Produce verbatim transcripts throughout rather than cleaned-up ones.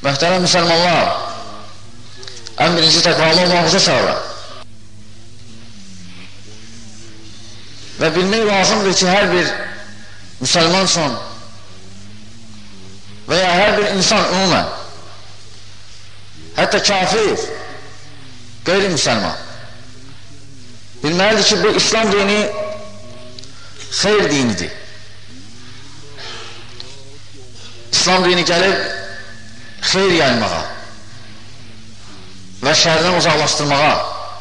Möhtərəm müsəlmanlar, ən birinci təqvalı olmağımıza çağırır. Və bilmək lazımdır ki, hər bir müsəlman üçün və ya hər bir insan ümumən, hətta kafir, qeyri-müsəlman, bilməlidir ki, bu İslam dini xeyr dinidir. İslam dini gəlib xeyr yaymağa və şərdən uzaqlaşdırmağa.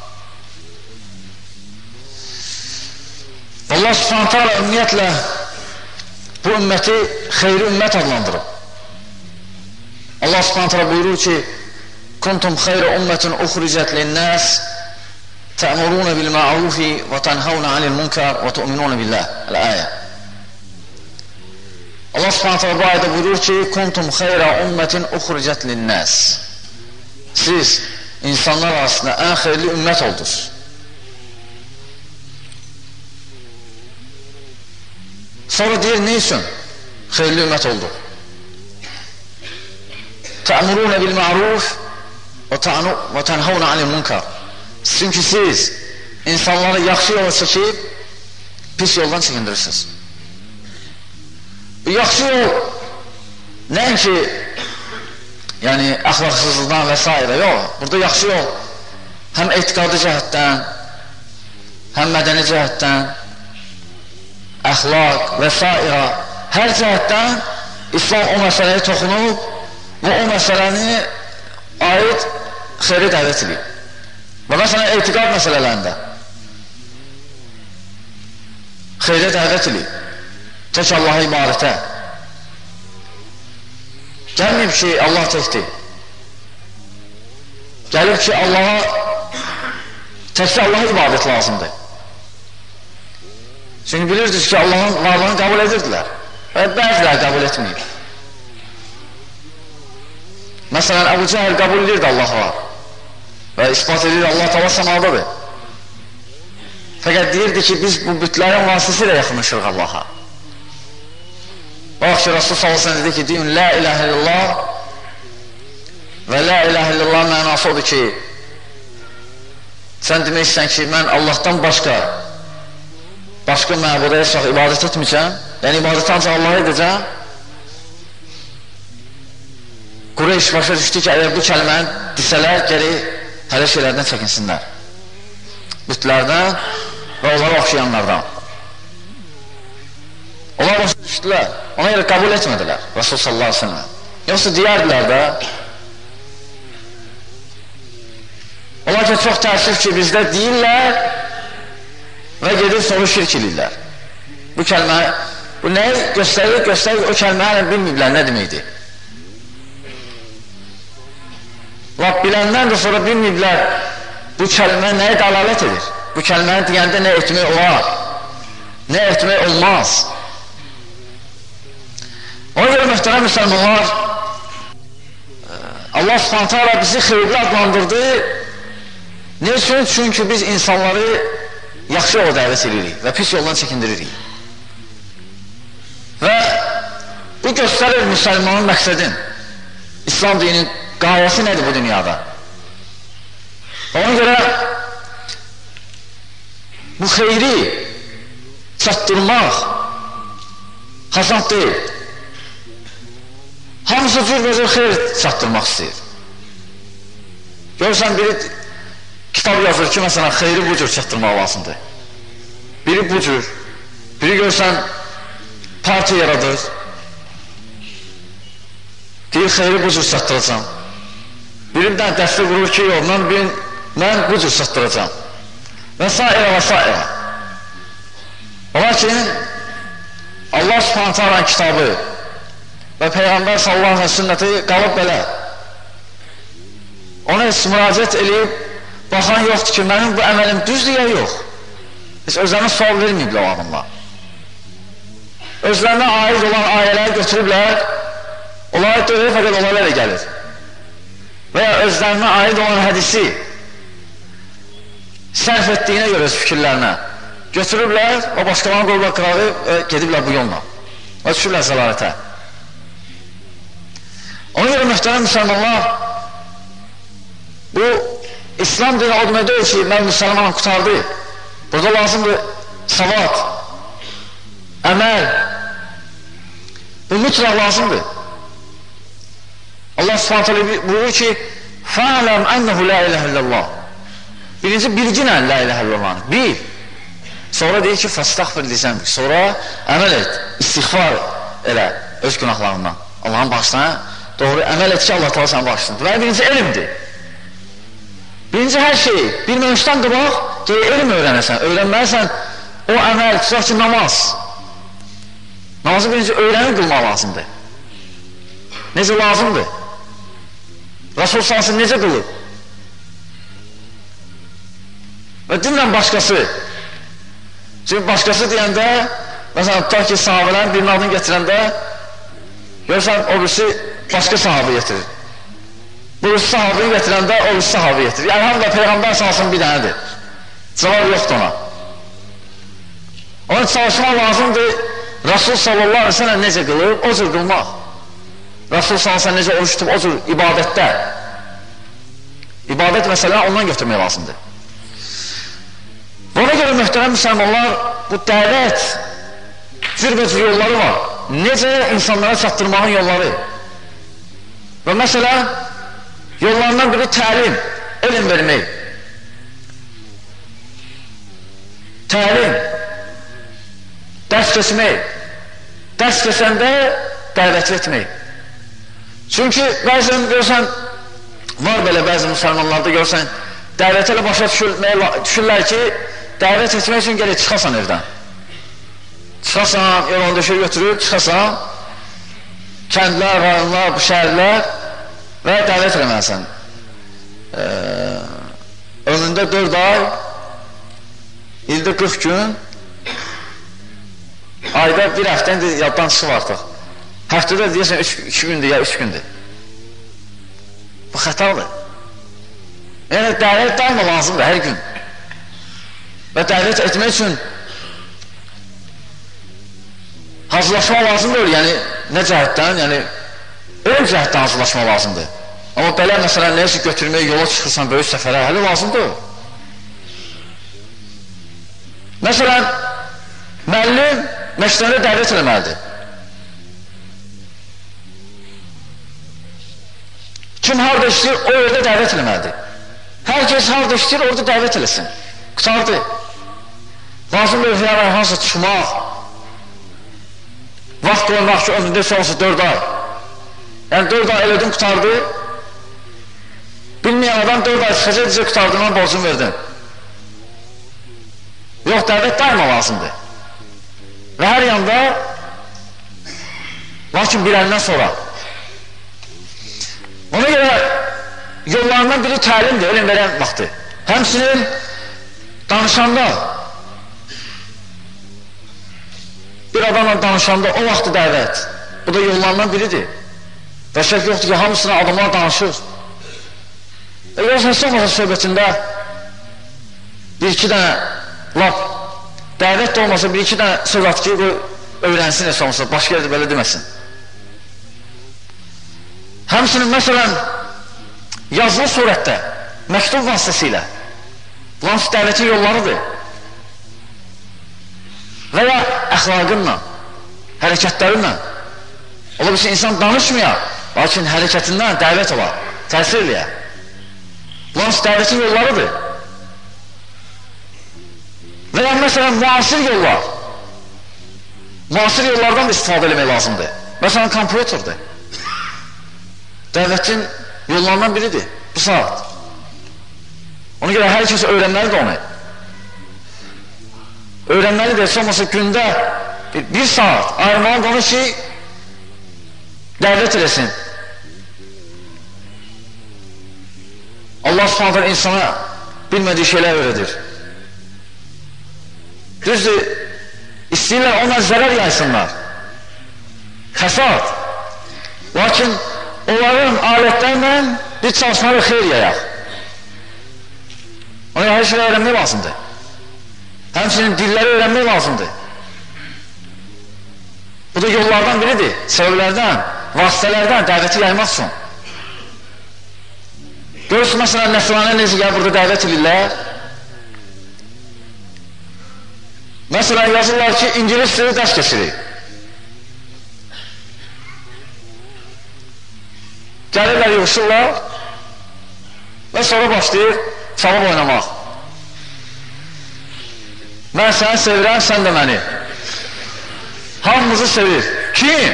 Allah subhanahu ta'ala ümumiyyətlə bu ümməti xeyri ümmət adlandırıb. Allah subhanahu ta'ala buyurur ki, kuntum xeyri ümmətin uxricət linnəs tə'muruna bil ma'rufi və tənhavna anil munkar və tu'minuna billah. El-ayə. Allah subhanahu ta'ala bu ayda buyurur ki, kuntum xeyri ümmətin uxricət linnəs. Siz insanlar arasında ən xeyirli ümmət oldunuz. Sonra deyir, ne üçün xeyirli ümmət oldu? Tə'muruna bil ma'ruf və tənhavna anil munkar. Çünki siz insanları yaxşı yola çəkib pis yoldan çəkindirirsiniz. Yaxşı yol nəinki yəni əxlaqsızlıqdan və s. yox. Burada yaxşı yol həm etiqadi cəhətdən, həm mədəni cəhətdən, əxlaq və s. hər cəhətdən İslam o məsələyə toxunub və o məsələni aid xeyri dəvət edib. Və məsələn, etiqad məsələlərində xeyri dəvət edib. Tək Allaha ibadətə. Gəlməyib ki, Allah təkdir. Gəlib ki, Allaha təkcə Allaha ibadət lazımdır. Çünki bilirsiniz ki, Allahın varlığını qəbul edirdilər və bəziləri qəbul etməyib. Məsələn, Əbu Cəhəl qəbul edirdi Allah var və ispat edirdi Allah tala səmadadır. Fəqət deyirdi ki, biz bu bütlərin vasitəsilə yaxınlaşırıq Allaha. Bax ki, Rasul sallallahu əleyhi və səlləm dedi ki, deyin, la ilahə illallah və la ilahə illallah mənası odur ki, sən demək istəyən ki, mən Allahdan başqa başqa məbuda yaşaq ibadət etməyəcəm, yəni ibadət ancaq Allaha edəcəm. Qureyş başa düşdü ki, əgər bu kəlməni desələr, gəri hələ şeylərdən çəkinsinlər. Bütlərdən və onlara oxşayanlardan. Onlar başa düşdülər, ona görə qəbul etmədilər Rasul sallallahu əleyhi və səlləm. Yoxsa deyərdilər də, onlar ki, çox təəssüf ki, bizdə deyirlər və gedib sonra şirk edirlər. Bu kəlmə, bu nəyi göstərir, göstərir, o kəlməni bilməyiblər, nə deməkdir? Lab biləndən də sonra bilməyiblər, bu kəlmə nəyi dəlalət edir? Bu kəlməni deyəndə nə etmək olar? Nə etmək olmaz? Ona görə möhtərəm müsəlmanlar, Allah subhanahu ta'ala bizi xeyirli adlandırdı. Ne üçün? Çünki biz insanları yaxşı yola dəvət edirik və pis yoldan çəkindiririk. Və bu göstərir müsəlmanın məqsədin, İslam dininin qayəsi nədir bu dünyada? Ona görə bu xeyri çatdırmaq xəsad deyil. Hamısı cür-cür xeyr çatdırmaq istəyir. Görürsən, biri kitab yazır ki, məsələn, xeyri bu cür çatdırmaq lazımdır. Biri bu cür. Biri görürsən, partiya yaradır. Deyir, xeyri bu cür çatdıracam. Biri bir dənə dəstə qurur ki, yox, mən, bir, mən bu cür çatdıracam. Və s. və s. Lakin, Allah subhanahu ta'ala kitabı və Peyğəmbər sallallahu aleyhi və sünnəti qalıb belə. Ona heç müraciət eləyib, baxan yoxdur ki, mənim bu əməlim düzdür ya yox. Heç özlərinə sual verməyiblər o adamla. Özlərinə aid olan ayələri götürüblər, onlara deyil, fəqət onlara da gəlir. Və ya özlərinə aid olan hədisi sərf etdiyinə görə öz fikirlərinə götürüblər, o başqalarına qoyublar qırağı və gediblər bu yolla. Və düşürlər zəlalətə. Ona görə mühtərəm müsəlmanlar, bu İslam dini o demək deyil ki, mən müsəlmanım qutardı. Burada lazımdır savad, əməl. Bu mütləq lazımdır. Allah subhanət hələ buyurur ki, fa'ləm ənəhu la iləhə illallah. Birinci bilginə la iləhə illallah. Bil. Sonra deyir ki, fəstəxfir lisəndir. Sonra əməl et, istiğfar elə öz günahlarından. Allahın bağışlarına doğru əməl et ki, Allah təala səni bağışlasın. Və birinci elmdir. Birinci hər şeyi bilməmişdən qabaq, gələ elm öyrənəsən, öyrənməlisən o əməl, tutaq ki, namaz. Namazı birinci öyrənib qılmaq lazımdır. Necə lazımdır? Rasul sallallahu necə qılıb? Və dinlə başqası. Çünki başqası deyəndə, məsələn, tutaq ki, sahabələrin birinin adını getirəndə, görürsən, o birisi başqa sahabı getirir. Bu birisi sahabını getirəndə, o birisi sahabı getirir. Yəni, həm də Peyğəmbər sallallahu bir dənədir. Cavab yoxdur ona. Onun çalışmaq lazımdır, Rasul sallallahu aleyhi ve sellem necə qılıb, o cür qılmaq. Rasul sallallahu aleyhi ve sellem necə oruç tutub, o cür ibadətdə. İbadət məsələni ondan götürmək lazımdır. Ona görə mühtərəm müsəlmanlar, bu dəvət cürbəcür yolları var. Necə insanlara çatdırmağın yolları. Və məsələn, yollarından biri təlim, elm vermək. Təlim, dərs keçmək, dərs keçəndə dəvət etmək. Çünki bəzən görsən, var belə bəzi müsəlmanlarda görsən, dəvət elə başa düşürlər ki, dəvət etmək üçün gələk çıxasan evdən. Çıxasan, yolun döşür götürür, çıxasan, kəndlər, rayonlar, bu şəhərlər və dəvət eləməlisən. Ee, ömründə dörd ay, ildə qırx gün, ayda bir həftən yaddan çıxıb artıq. Həftədə deyəsən iki gündür ya üç gündür. Bu xətadır. Yəni, dəvət daima lazımdır hər gün. Və dəvət etmək üçün hazırlaşma lazımdır. Yəni, nə cəhətdən? Yəni, öyle cəhətdən hazırlaşma lazımdır. Amma belə, məsələn, neyəsə götürməyə, yola çıxırsan, böyük səfərə, hələ lazımdır. Məsələn, müəllim məktəbdə dəvət eləməlidir. Kim harada işləyir, o yerdə dəvət eləməlidir. Hər kəs harada işləyir, orada dəvət eləsin. Qutardı. Lazımdır, yəni, hansı çıxmaq, vaxt qoymaq ki, ömründə sonrası dörd ay. Yəni, dörd ay elədin, qutardı. Bilməyən adam dörd ay çıxacaq, deyəcək, qutardığından borcunu verdin. Yox, dəvət daima lazımdır. Və hər yanda, lakin biləndən sonra. Ona görə yollarından biri təlimdir, elm verən vaxtı. Həmsinin danışanda, bir adamla danışanda o vaxtı dəvət. Bu da yollarından biridir. Və şək yoxdur ki, hamısına adamlar danışır. E, görürsən, sonrası söhbətində bir-iki dənə lap dəvət də olmasa bir-iki dənə söz at ki, öyrənsin heç olmasa, başqa yerdə belə deməsin. Həmsinin, məsələn, yazılı surətdə, məktub vasitəsilə, bunlar dəvətin yollarıdır. Və ya əxlaqınla, hərəkətlərinlə. Ola bilsin, insan danışmıyor, lakin hərəkətindən dəvət olar, təsir eləyər. Bunlar dəvətin yollarıdır. Və ya məsələn, müasir yollar. Müasir yollardan da istifadə eləmək lazımdır. Məsələn, kompüterdir. Dəvətin yollarından biridir, bu saat. Ona görə hər kəs öyrənməlidir onu. Öyrənməlidir, olmasa gündə bir, bir saat ayırmalı onu ki, dəvət eləsin. Allah subhanətən insana bilmədiyi şeylər öyrədir. Düzdür, istəyirlər ona zərər yaysınlar. Xəsad. Lakin onların alətlərlə bir çalışmaları xeyr yayaq. Ona hər şeyi öyrənmək lazımdır. Həmçinin dilləri öyrənmək lazımdır. Bu da yollardan biridir, səbəblərdən, vasitələrdən dəvəti yaymaq üçün. Görürsün, məsələn, Nəsrani necə gəl burada dəvət edirlər. Məsələn, yazırlar ki, İngilis dili dərs keçirik. Gəlirlər, yığışırlar və sonra başlayır çalıb oynamaq. Mən səni sevirəm, sən də məni. Hamımızı sevir. Kim?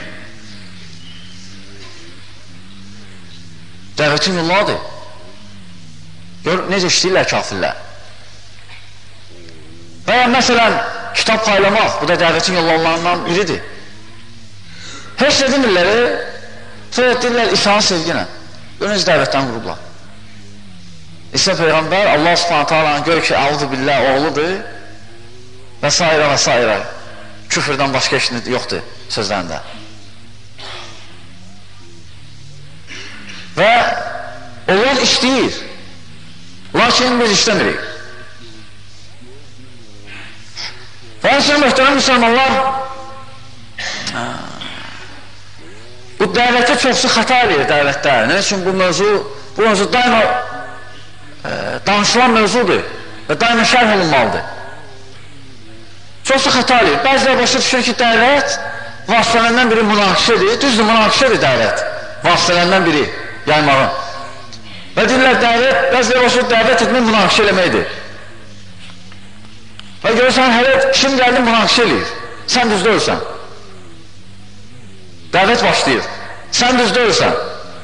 Dəvətin yolladır. Gör, necə işləyirlər kafirlər. Və ya məsələn, kitab paylamaq, bu da dəvətin yollanlarından biridir. Heç nə demirlər, sonra deyirlər İsa'nın sevginə. Gör, necə dəvətdən vurublar. İsa Peyğəmbər, Allah subhanətə alanı gör ki, əuzu billah oğludur və s. və s. Küfrdən başqa işin yoxdur sözlərində. Və onlar işləyir, lakin biz işləmirik. Və ən möhtərəm müsəlmanlar, bu dəvəti çoxsu xəta edir dəvətlər. Nə üçün bu mövzu, bu mövzu daima e, danışılan mövzudur və daima şərh olunmalıdır. Çoxsu xəta edir. Bəzilə başa düşür ki, dəvət vasitələrindən biri münaqişədir. Düzdür, münaqişədir dəvət vasitələrindən biri yaymağın. Və deyirlər, dəvət, bəzilə başa düşür, dəvət etmək münaqişə eləməkdir. Və görürsən, hələ kim gəldi münaqişə eləyir. Sən düzdə ölsən. Dəvət başlayır. Sən düzdə ölsən.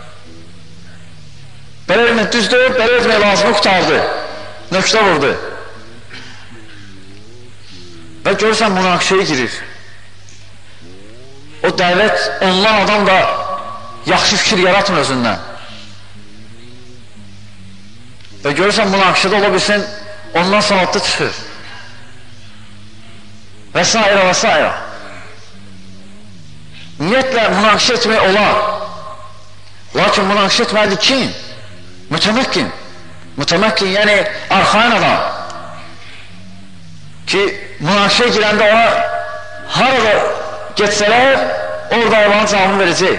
Belə etmək düzdür, belə etmək lazımı qutardı. Nöqtə vurdu. Və görürsən, münaqişəyə girir. O dəvət, ondan adam da yaxşı fikir yaratmır özündən. Və görürsən, münaqişədə ola bilsin, ondan savadlı çıxır. Və s. və s. Niyyətlə münaqişə etmək olar. Lakin münaqişə etməlidir kim? Mütəməkkin. Mütəməkkin, yəni arxain adam. Ki, münaqişəyə girəndə ona harada getsələr, orada olanın cavabını verəcək.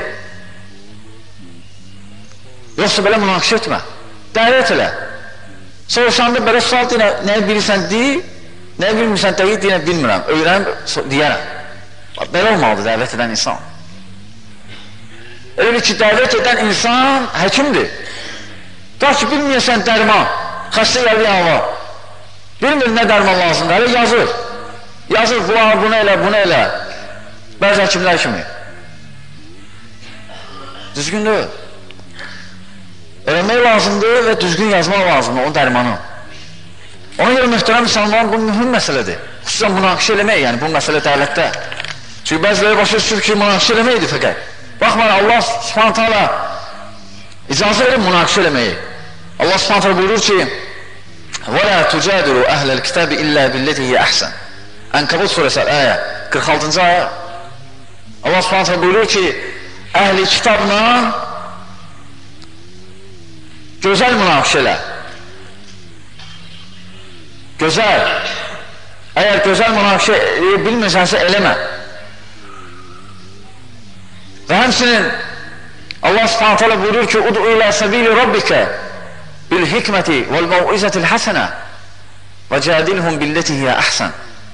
Yoxsa belə münaqişə etmə. Dəvət elə. Soruşanda belə sual deyinə, nəyə bilirsən deyi, nəyə bilmirsən deyi deyinə bilmirəm, öyrənib deyərəm. Belə olmalıdır dəvət edən insan. Elə ki, dəvət edən insan həkimdir. Da ki, bilməyəsən dərman, xəstə gəldi hava. Bilmir nə dərman lazımdır, hələ yazır. Yazır, bunu elə, bunu elə. Bəzi həkimlər kimi. Düzgün deyil. Eləmək lazımdır və düzgün yazmaq lazımdır o dərmanı. Ona görə mühtərəm insanların bu mühüm məsələdir. Xüsusən münaqişə eləmək, yəni bu məsələ dəvətdə. Çünki bəziləri başa düşür ki, münaqişə eləməkdir fəqət. Baxmayın, Allah subhanətə alə icazə verir münaqişə eləməyi. Allah subhanətə alə buyurur ki, وَلَا تُجَادِرُوا أَهْلَ الْكِتَابِ إِلَّا بِالَّتِي هِيَ أَحْسَنُ. Ənkəbut surəsi ayə, qırx altıncı ayə. Allah subhanətə alə buyurur ki, əhli kitabla gözəl münaqişə elə. Gözəl. Əgər gözəl münaqişə bilmirsənsə eləmə. Və həmsinin Allah subhanətə alə buyurur ki, Udu ilə səbili Rabbikə bil hikməti vəl məuizətil həsənə və cədilhum billəti hiyə əhsən.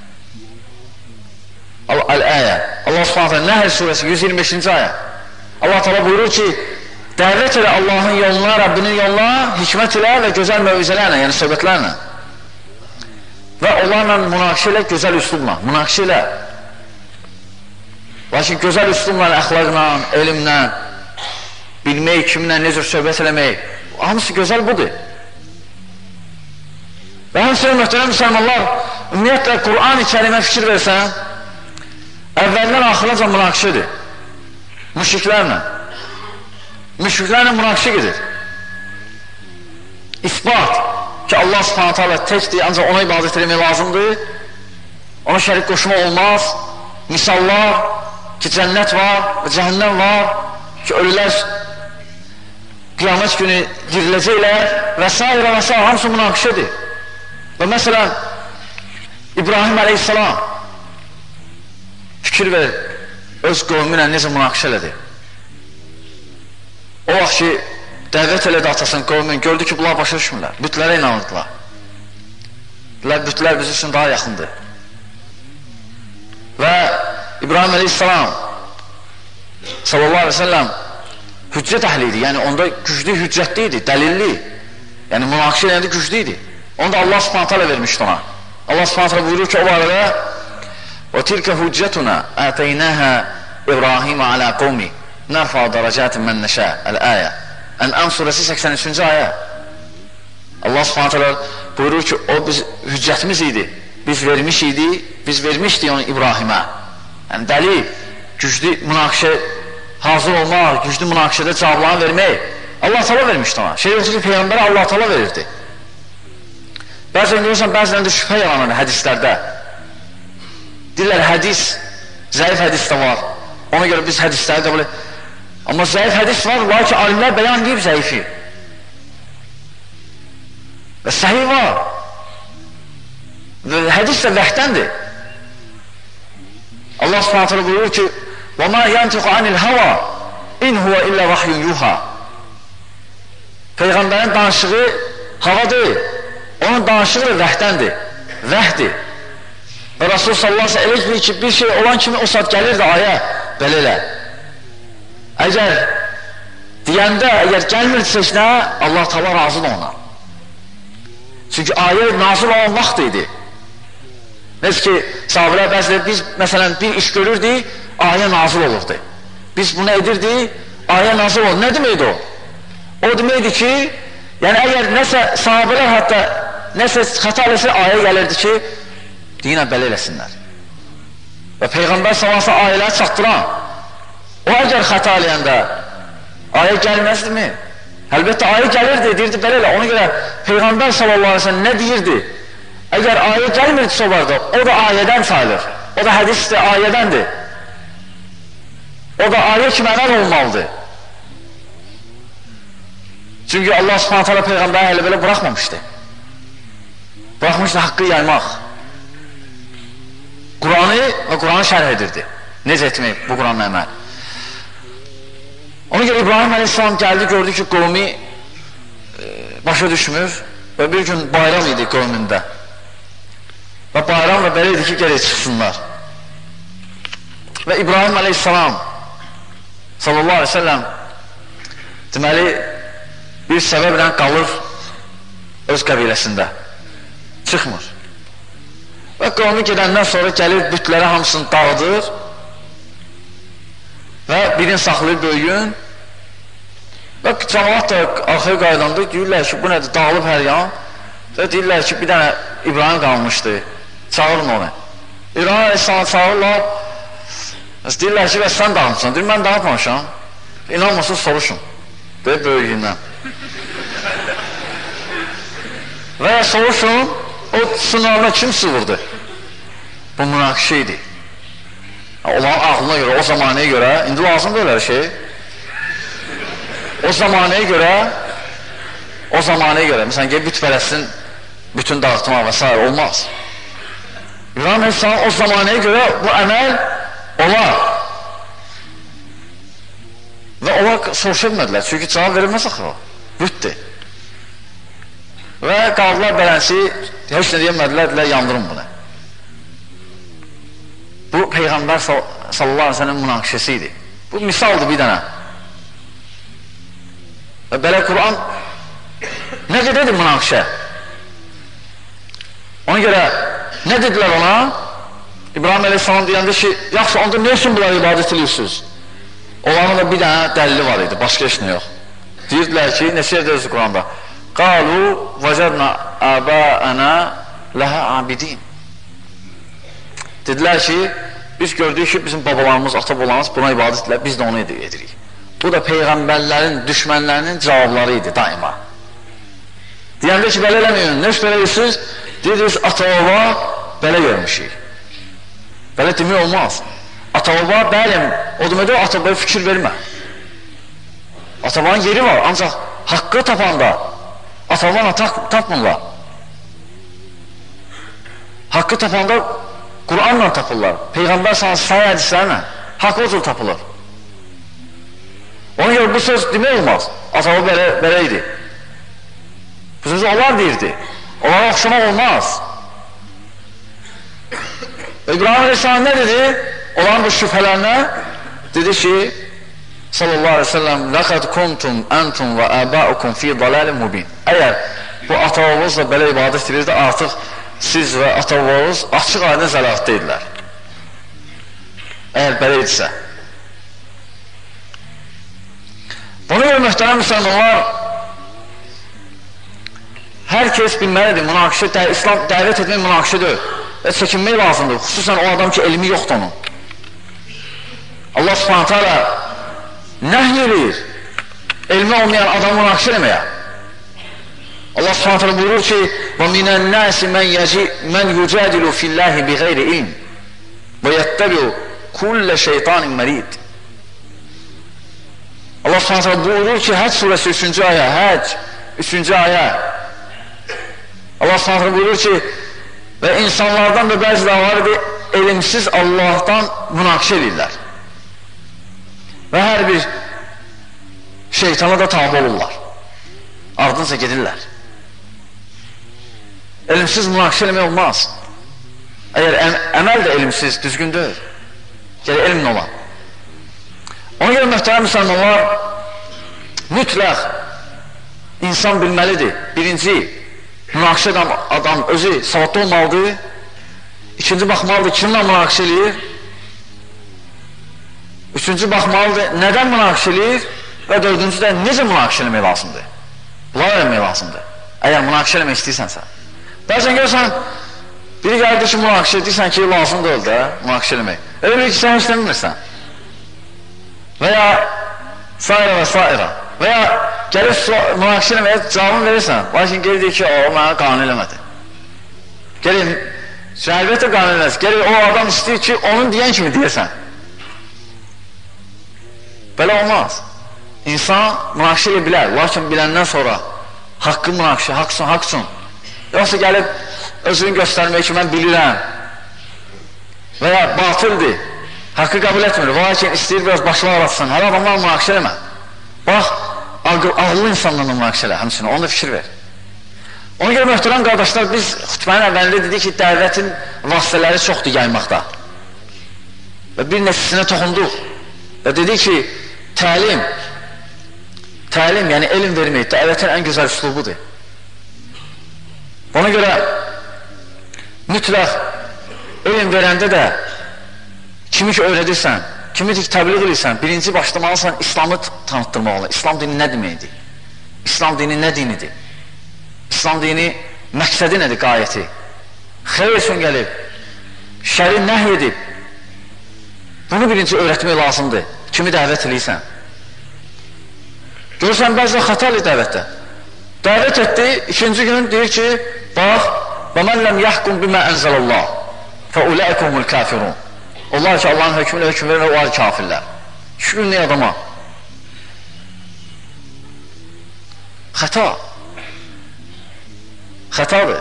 Əl-əyə. Allah subhanətə alə Nəhl surəsi yüz iyirmi beşinci ayə. Allah təala buyurur ki, dəvət elə Allahın yoluna, Rəbbinin yoluna, hikmət ilə və gözəl məuizələrlə, yəni söhbətlərlə. Və onlarla münaqişə ilə, gözəl üslubla, münaqişə ilə. Lakin gözəl üslubla, əxlaqla, elmlə, bilmək, kimlə, necə söhbət eləmək, hamısı gözəl budur. Və həmsinin möhtərəm müsəlmanlar, ümumiyyətlə, Qur'an-ı kərimə fikir versən, əvvəldən axıracan münaqişədir. Müşriklərlə. Müşriklərlə münaqişə gedir. İsbat ki, Allah subhanətə alə təkdir, ancaq ona ibadət eləmək lazımdır, ona şərik qoşma olmaz, misallar ki, cənnət var və cəhənnəm var ki, ölülər qiyamət günü giriləcəklər və s. və s. hamısı münaqişədir. Və məsələn, İbrahim əleyhissalam fikir ver, öz qövmü ilə necə münaqişə elədi. o vaxt ki, dəvət elədi atasının qövmün, gördü ki, bunlar başa düşmürlər, bütlərə inanırdılar. Bütlər bizim üçün daha yaxındır. Və İbrahim əleyhissalam sallallahu aleyhi ve sellem hüccət əhli idi, yəni onda güclü hüccətli idi, dəlilli, yəni münaqişə eləyəndə güclü idi. Onu da Allah subhanahu teala vermişdi ona. Allah subhanahu teala buyurur ki, o barədə وَتِلْكَ هُجَّتُنَا آتَيْنَاهَا إِبْرَاهِيمَ عَلَى قَوْمِ نَرْفَعُ دَرَجَاتٍ مَنْ نَشَاءُ Əl-Əyə Ən'am surəsi səksən üçüncü ayə. Allah subhanahu teala buyurur ki, o biz hüccətimiz idi, biz vermiş idi, biz vermişdik onu İbrahimə. Yəni dəlil, güclü münaqişə hazır olmaq, güclü münaqişədə cavablarını vermək Allah teala vermişdi ona. Şey yoxdur ki, Peyğəmbərə Allah teala verirdi. Bəzən görürsən, bəzən də şübhə yalanır hədislərdə. Deyirlər, hədis, zəif hədis də var. Ona görə biz hədisləri də belə... Amma zəif hədis var, lakin alimlər bəyan deyib zəifi. Və səhih var. Və hədis də vəhdəndir. Allah subhanahu teala buyurur ki, وَمَا يَنْتِقُ عَنِ الْهَوَى اِنْ هُوَ اِلَّا وَحْيٌ يُوحَى Peyğəmbərin danışığı hava deyil. Onun danışığı da vəhdəndir. Vəhdir. Və Rasul sallallahu aleyhi ve sellem elə ki, bir şey olan kimi o saat gəlir də ayə, belə elə. Əgər deyəndə, əgər gəlmirdirsə heç nə, Allah təala razıdır ona. Çünki ayə nazil olan vaxt idi. Nəsə ki, sahabələr bəziləri biz, məsələn, bir iş görürdük, ayə nazil olurdu. Biz bunu edirdik, ayə nazil olurdu. Nə deməkdir o? O deməkdir ki, yəni əgər nəsə sahabələr hətta nəsə xəta eləsə, ayə gəlirdi ki, deyinə belə eləsinlər. Və Peyğəmbər sallallahu əleyhi ayələri çatdıran, o əgər xəta eləyəndə ayə gəlməzdimi? Əlbəttə ayə gəlirdi, deyirdi belə elə. Ona görə Peyğəmbər sallallahu əleyhi və səlləm nə deyirdi? Əgər ayə gəlmirdisə olardı, o da ayədən sayılır. O da hədisdir, ayədəndir. O da ayə kimi əməl olmalıdır. Çünki Allah subhanahu teala Peyğəmbərə hələ belə buraxmamışdı. Buraxmışdı haqqı yaymaq. Quranı və Quranı şərh edirdi. Necə etmək bu Quranla əməl? Ona görə İbrahim əleyhissalam gəldi, gördü ki, qovmi e, başa düşmür və bir gün bayram idi qovmində. Və bayram da belə idi ki, gələk çıxsınlar. Və İbrahim əleyhissalam sallallahu aleyhi ve sellem deməli bir səbəblə qalır öz qəbiləsində. Çıxmır. Və qovmi gedəndən sonra gəlir, bütləri hamısını dağıdır və birini saxlayır böyüyün və cəmaat da arxaya qaydanda deyirlər ki, bu nədir, dağılıb hər yan və deyirlər ki, bir dənə İbrahim qalmışdı, çağırın onu. İbrahim əleyhissalamı çağırırlar, deyirlər ki, və sən dağılmışsan, deyir, mən dağıtmamışam, inanmasın, soruşun, deyir, böyüyündən. Və soruşun, o sınavına kim sıvırdı? Bu münaqişə idi. Onların ağlına görə, o zamanəyə görə, indi lazımdır öyle şey. O zamanəyə görə, o zamanəyə görə, məsələn, ki, bütpərəstin bütün dağıtma və s. olmaz. İbrahim əleyhissalam o zamanəyə görə bu əməl olar. Və onlar soruşa bilmədilər, çünki cavab verilməz axı o, bütdür. Və qaldılar belənsi, heç nə deyəmədilər, deyilər, yandırın bunu. Bu, Peyğəmbər sallallahu aleyhi ve sellem münaqişəsi idi. Bu, misaldır bir dənə. Və belə Quran nə qədədir münaqişə? Ona görə, nə dedilər ona? İbrahim əleyhissalam deyəndə ki, yaxşı, onda nə üçün bunlar ibadət edirsiniz? Onların da bir dənə dəlili var idi, başqa heç nə yox. Deyirdilər ki, neçə yerdə özü Quranda? Qalu vəcədna əbəənə ləhə abidin. Dedilər ki, biz gördük ki, bizim babalarımız, ata-babalarımız buna ibadət edirlər, biz də onu edirik. Bu da Peyğəmbərlərin, düşmənlərinin cavabları idi daima. Deyəndə ki, belə eləməyin, nə belə edirsiniz? Deyirsiniz, ata-baba belə görmüşük. Belə demək olmaz. Ata-baba, bəlim, o deməkdə o ata-babaya fikir vermə. Ata-babanın yeri var, ancaq haqqı tapanda ata-babana tapmırlar. Haqqı tapanda Quranla tapırlar. Peyğəmbər sana sayı hədislərlə haqq o cür tapılır. Ona görə bu söz demək olmaz. Ata-baba belə, belə idi. Bu sözü onlar deyirdi. Onlara oxşamaq olmaz. İbrahim Aleyhisselam nə dedi? Onların bu şübhələrinə dedi ki, sallallahu aleyhi ve sellem لَقَدْ كُنْتُمْ أَنْتُمْ وَآبَاؤُكُمْ فِي ضَلَالٍ مُبِينٍ. Əgər bu ata-babanızla belə ibadət edirdi, artıq siz və ata-babanız açıq aydın zəlalatda idilər. Əgər belə idisə. Buna görə mühtərəm müsəlmanlar, hər kəs bilməlidir, münaqişə, İslam dəvət etmək münaqişə deyil. Və çəkinmək lazımdır, xüsusən o adam ki, elmi yoxdur onun. Allah subhanətə alə nəhy edir, elmi olmayan adamı münaqişə eləməyə. Allah subhanətə alə buyurur ki, وَمِنَ النَّاسِ مَنْ يُجَادِلُ فِي اللّٰهِ بِغَيْرِ إِلْمٍ وَيَتَّبِعُ كُلَّ شَيْطَانٍ مَرِيدٍ. Allah subhanətə alə buyurur ki, Həc surəsi üçüncü ayə, Həc üçüncü ayə. Allah subhanətə alə buyurur ki, və insanlardan da bəziləri var idi, elimsiz Allahdan münaqişə edirlər. Və hər bir şeytana da tabi olurlar. Ardınca gedirlər. Elimsiz münaqişə eləmək olmaz. Əgər əm əməl də elimsiz, düzgün deyil. Gələ elmlə olan. Ona görə mühtərəm müsəlmanlar, mütləq insan bilməlidir. Birinci, münaqişə edən adam özü savadlı olmalıdır. İkinci, baxmalıdır, kimlə münaqişə eləyir? Üçüncü, baxmalıdır, nədən münaqişə eləyir? Və dördüncü də, necə münaqişə eləmək lazımdır? Bunlar eləmək lazımdır. Əgər münaqişə eləmək istəyirsənsə. Bəzən görürsən, biri gəldir ki, münaqişə edirsən ki, lazım deyil də, münaqişə eləmək. Elə bir ki, sən heç bilmirsən. Və ya, sairə və sairə. Və ya, gəlib münaqişə eləməyə cavabını verirsən, lakin geri deyir ki, o, mənə qanun eləmədi. Gəlib, əlbəttə qanun eləməz. Gəlib, o adam istəyir ki, onun deyən kimi deyirsən. Belə olmaz. İnsan münaqişə edə bilər, lakin biləndən sonra haqqı münaqişə, haqsın, haqsın. Yoxsa gəlib, özünü göstərmək ki, mən bilirəm. Və ya, batıldır, haqqı qəbul etmir, lakin istəyir biraz başlar aratsın, hələ adamlar münaqişə eləmə. Bax, ağıllı insanlarla münaqişə elə, həmçinin, onu da fikir ver. Ona görə möhtərəm qardaşlar, biz xütbənin əvvəlində dedik ki, dəvətin vasitələri çoxdur yaymaqda. Və bir neçəsinə toxunduq. Və dedik ki, təlim, təlim, yəni elm vermək, dəvətin ən gözəl üslubudur. Ona görə mütləq elm verəndə də kimi ki öyrədirsən, kimi ki təbliğ edirsən, birinci başlamalısan İslamı tanıtdırmalı. İslam dini nə deməkdir? İslam dini nə dinidir? İslam dini məqsədi nədir, qayəti? Xeyr üçün gəlib, şəri nəhy edib. Bunu birinci öyrətmək lazımdır, kimi dəvət edirsən. Görürsən, bəzən xətalı dəvətdə. Dəvət etdi, ikinci gün deyir ki, bax, وَمَنْ لَمْ يَحْكُمْ بِمَا أَنْزَلَ اللّٰهِ فَاُولَٰئِكُمُ الْكَافِرُونَ. Onlar ki, Allahın hökmüyle hökm verir, o var kafirlər. Şükür ne adama? Xəta. Xətadır.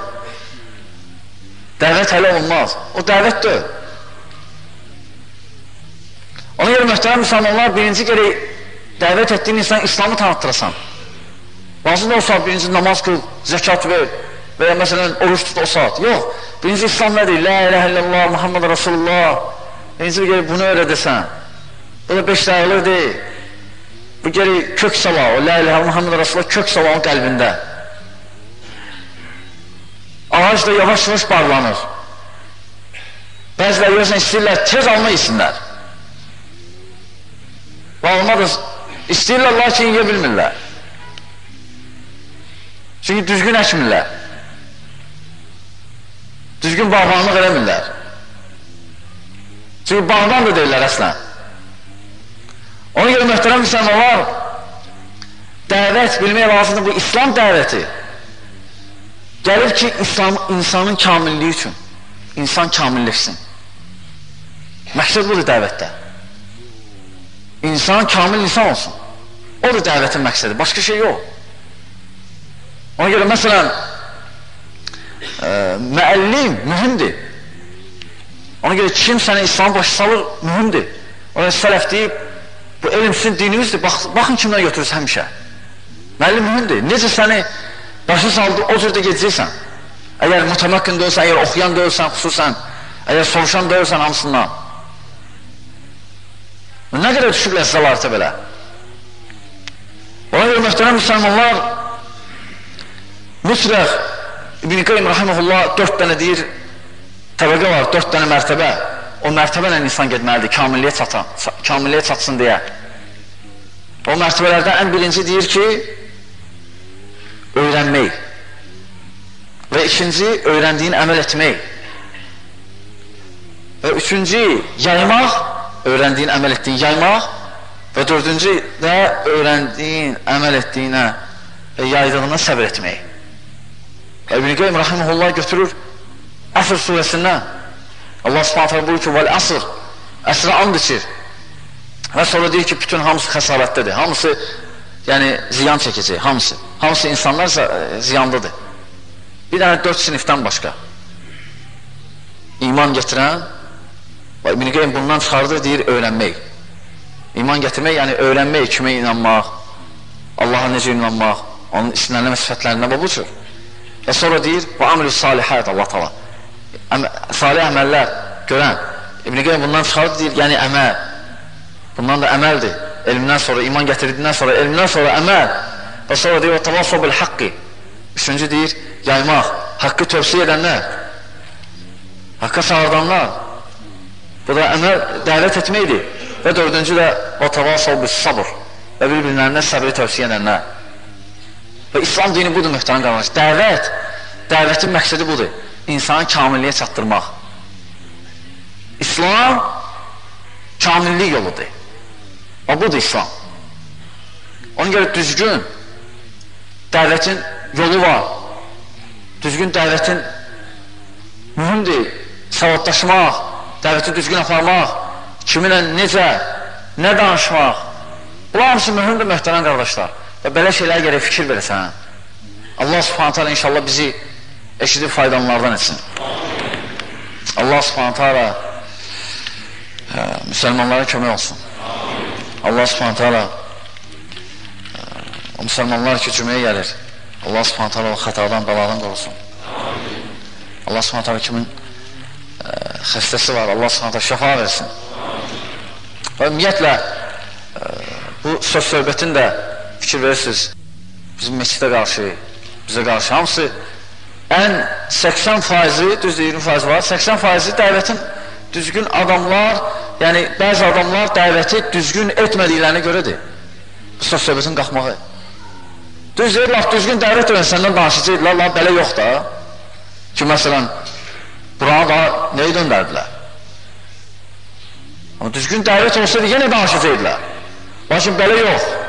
Dəvət hələ olmaz. O dəvət deyil. Ona görə möhtərəm müsəlmanlar, birinci gerək dəvət etdiyin insan İslamı tanıttırasan. Lazım o saat birinci namaz qıl, zəkat ver və ya məsələn oruç tut o saat. Yox, birinci İslam nədir? La ilahe illallah, Muhammed Rasulullah. Birinci bir gerək bunu öyrədəsən. Bu da beş dəyəlir deyil. Bu gerək kök sala, o la ilahe Muhammed Rasulullah kök sala onun qəlbində. Ağac da yavaş-yavaş bağlanır. Bəziləri görürsən istəyirlər, tez alma yesinlər. Və olmadır, istəyirlər, lakin yiyə bilmirlər. Çünki düzgün əkmirlər. Düzgün bağlanlıq eləmirlər. Çünki bağdan da deyirlər əslən. Ona görə möhtərəm müsəlmanlar, dəvət bilmək lazımdır, bu İslam dəvəti. Gəlir ki, İslam, insanın kamilliyi üçün, insan kamilləşsin. Məqsəd budur dəvətdə. İnsan kamil insan olsun. O da dəvətin məqsədi, başqa şey yox. Ona görə, məsələn, e, müəllim mühümdir. Ona görə kim sənə İslam başı salır, mühümdir. Ona sələf deyib, Bu elm sizin dininizdir. Bax, baxın kimdən götürürüz həmişə. Müəllim mühümdür. Necə səni başı saldı, o cürdə gedəcəksən. Əgər mütəməkkün deyilsən, əgər oxuyan deyilsən, xüsusən, əgər soruşan deyilsən hamısından. Nə qədər düşürlər sizə lartə belə? Ona görə möhtərəm müsəlmanlar, mütləq İbn-i Qayyim rahimehullah dörd dənə deyir, təbəqə var, dörd dənə mərtəbə. O mərtəbə ilə insan getməlidir, kamilliyə, çatan, kamilliyə çatsın deyə. O mərtəbələrdən ən birinci deyir ki, öyrənmək. Və ikinci, öyrəndiyin əməl etmək. Və üçüncü, yaymaq, öyrəndiyin əməl etdiyin yaymaq. Və dördüncü də öyrəndiyin əməl etdiyinə və yaydığına səbir etmək. İbn-i Qayyim rahimehullah götürür Əsr surəsindən. Allah subhanətə buyur ki, vəl əsr, əsrə and içir. Və sonra deyir ki, bütün hamısı xəsarətdədir. Hamısı, yəni ziyan çəkəcək, hamısı. Hamısı insanlar ziyandadır. Bir dənə dörd sinifdən başqa. İman gətirən, İbn-i Qayyim bundan çıxardır, deyir, öyrənmək. İman gətirmək, yəni öyrənmək, kimə inanmaq, Allaha necə inanmaq, onun istənilmə sifətlərinə bu budur. Və sonra deyir, və amr-i salihət, Allah tala. Salih əməllər görən. İbn-i Qayyim bundan çıxardır, deyir, yəni əməl. Bundan da əməldir. Elmdən sonra, iman gətirdiyindən sonra, elmdən sonra əməl. Və sonra deyir, və tavasov bil haqqi. Üçüncü deyir, yaymaq, haqqı tövsiyə edənlər, haqqa çağırdanlar. Bu da əməl, dəvət etməkdir. Və dördüncü də, və tavasov bil sabr. Və bir-birlərinə səbri tövsiyə edənlər. Və İslam dini budur, möhtərəm qardaş. Dəvət, dəvətin məqsədi budur. İnsanı kamilliyə çatdırmaq. İslam kamillik yoludur. Və budur İslam. Ona görə düzgün dəvətin yolu var. Düzgün dəvətin mühümdir. Savadlaşmaq, dəvəti düzgün aparmaq, kiminlə necə, nə danışmaq. Bunlar hamısı mühümdir, möhtərəm qardaşlar. Və belə şeylər gərək fikir verəsən. Allah subhanətə alə inşallah bizi eşidib faydalanlardan etsin. Allah subhanətə alə müsəlmanlara kömək olsun. Allah subhanətə alə o müsəlmanlar ki, cüməyə gəlir. Allah subhanətə alə o xətadan, bəladan qorusun. Allah subhanətə alə kimin xəstəsi var, Allah subhanətə alə şəfa versin. Və ümumiyyətlə bu söz söhbətin də fikir verirsiniz, bizim məscidə qarşı, bizə qarşı hamısı ən səksən faizi, düzdür iyirmi faiz var, səksən faizi dəvətin düzgün adamlar, yəni bəzi adamlar dəvəti düzgün etmədiklərinə görədir. Bu söz söhbətin qalxmağı. Düzdür, laf düzgün dəvət edən səndən danışacaqdılar, la belə yox da. Ki, məsələn, buranı da neyi döndərdilər? Amma düzgün dəvət olsaydı, yenə danışacaqdılar. Lakin belə yox.